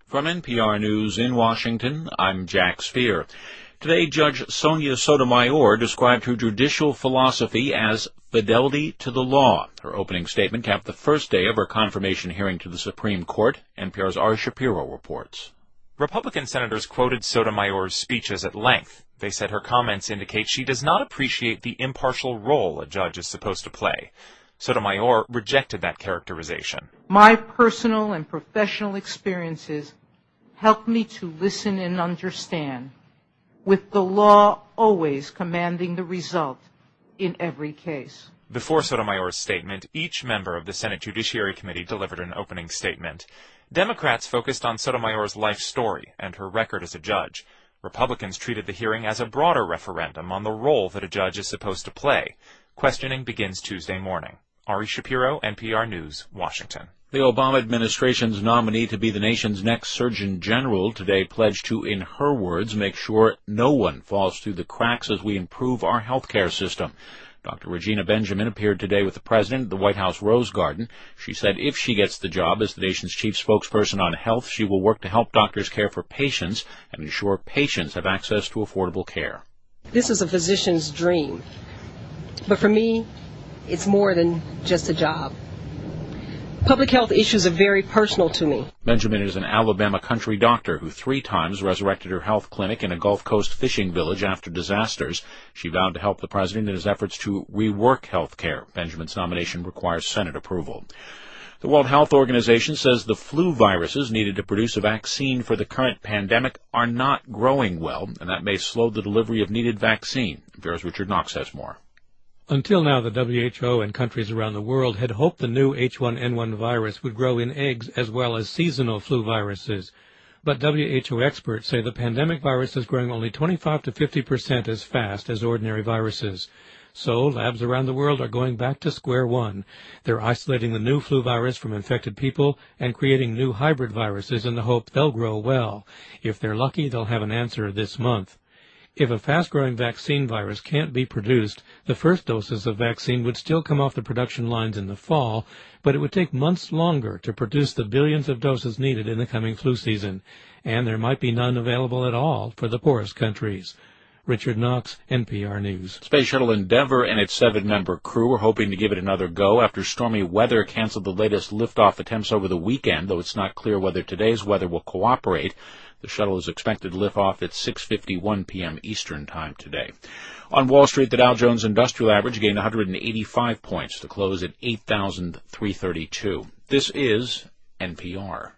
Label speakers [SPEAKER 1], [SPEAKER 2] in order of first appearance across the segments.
[SPEAKER 1] From NPR News in Washington, I'm Jack Speer. Today, Judge Sonia Sotomayor described her judicial philosophy as fidelity to the law. Her opening statement capped the first day of her confirmation hearing to the Supreme Court. NPR's Ari Shapiro reports.
[SPEAKER 2] Republican senators quoted Sotomayor's speeches at length. They said her comments indicate she does not appreciate the impartial role a judge is supposed to play. Sotomayor rejected that characterization.
[SPEAKER 3] My personal and professional experiences help me to listen and understand, with the law always commanding the result in every case.
[SPEAKER 2] Before Sotomayor's statement, each member of the Senate Judiciary Committee delivered an opening statement. Democrats focused on Sotomayor's life story and her record as a judge. Republicans treated the hearing as a broader referendum on the role that a judge is supposed to play. Questioning begins Tuesday morning. Ari Shapiro, NPR News, Washington.
[SPEAKER 1] The Obama administration's nominee to be the nation's next Surgeon General today pledged to, in her words, make sure no one falls through the cracks as we improve our health care system. Dr. Regina Benjamin appeared today with the president at the White House Rose Garden. She said if she gets the job as the nation's chief spokesperson on health, she will work to help doctors care for patients and ensure patients have access to affordable care.
[SPEAKER 4] This is a physician's dream. But for me, it's more than just a job. Public health issues are very personal to me.
[SPEAKER 1] Benjamin is an Alabama country doctor who 3 times resurrected her health clinic in a Gulf Coast fishing village after disasters. She vowed to help the president in his efforts to rework health care. Benjamin's nomination requires Senate approval. The World Health Organization says the flu viruses needed to produce a vaccine for the current pandemic are not growing well, and that may slow the delivery of needed vaccine. NPR's Richard Knox has more.
[SPEAKER 5] Until now, the WHO and countries around the world had hoped the new H1N1 virus would grow in eggs as well as seasonal flu viruses. But WHO experts say the pandemic virus is growing only 25 to 50% as fast as ordinary viruses. So labs around the world are going back to square one. They're isolating the new flu virus from infected people and creating new hybrid viruses in the hope they'll grow well. If they're lucky, they'll have an answer this month. If a fast-growing vaccine virus can't be produced, the first doses of vaccine would still come off the production lines in the fall, but it would take months longer to produce the billions of doses needed in the coming flu season, and there might be none available at all for the poorest countries. Richard Knox, NPR News.
[SPEAKER 1] Space Shuttle Endeavour and its 7-member crew are hoping to give it another go after stormy weather canceled the latest liftoff attempts over the weekend, though it's not clear whether today's weather will cooperate. The shuttle is expected to lift off at 6:51 p.m. Eastern Time today. On Wall Street, the Dow Jones Industrial Average gained 185 points to close at 8,332. This is NPR.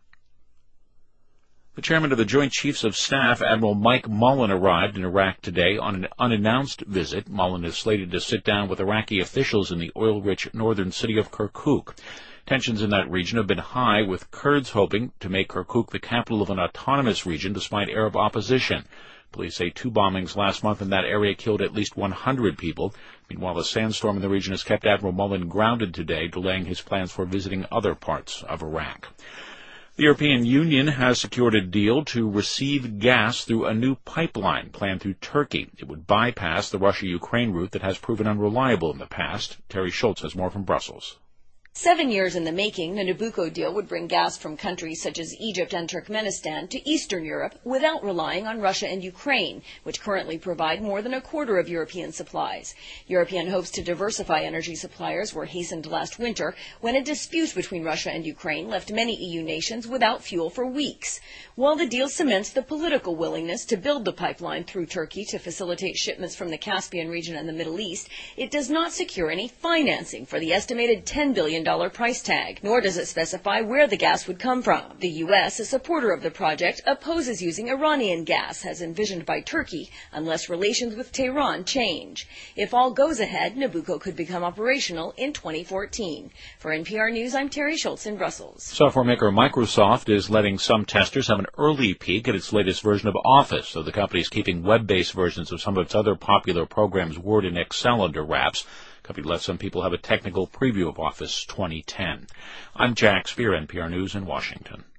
[SPEAKER 1] The chairman of the Joint Chiefs of Staff, Admiral Mike Mullen, arrived in Iraq today on an unannounced visit. Mullen is slated to sit down with Iraqi officials in the oil-rich northern city of Kirkuk. Tensions in that region have been high, with Kurds hoping to make Kirkuk the capital of an autonomous region despite Arab opposition. Police say 2 bombings last month in that area killed at least 100 people. Meanwhile, a sandstorm in the region has kept Admiral Mullen grounded today, delaying his plans for visiting other parts of Iraq. The European Union has secured a deal to receive gas through a new pipeline planned through Turkey. It would bypass the Russia-Ukraine route that has proven unreliable in the past. Terry Schultz has more from Brussels.
[SPEAKER 6] 7 years in the making, the Nabucco deal would bring gas from countries such as Egypt and Turkmenistan to Eastern Europe without relying on Russia and Ukraine, which currently provide more than a quarter of European supplies. European hopes to diversify energy suppliers were hastened last winter when a dispute between Russia and Ukraine left many EU nations without fuel for weeks. While the deal cements the political willingness to build the pipeline through Turkey to facilitate shipments from the Caspian region and the Middle East, it does not secure any financing for the estimated $10 billion price tag, nor does it specify where the gas would come from. The U.S., a supporter of the project, opposes using Iranian gas, as envisioned by Turkey, unless relations with Tehran change. If all goes ahead, Nabucco could become operational in 2014. For NPR News, I'm Terry Schultz in Brussels.
[SPEAKER 1] Software maker Microsoft is letting some testers have an early peek at its latest version of Office, so the company is keeping web-based versions of some of its other popular programs, Word and Excel, under wraps. The company let some people have a technical preview of Office 2010. I'm Jack Speer, NPR News in Washington.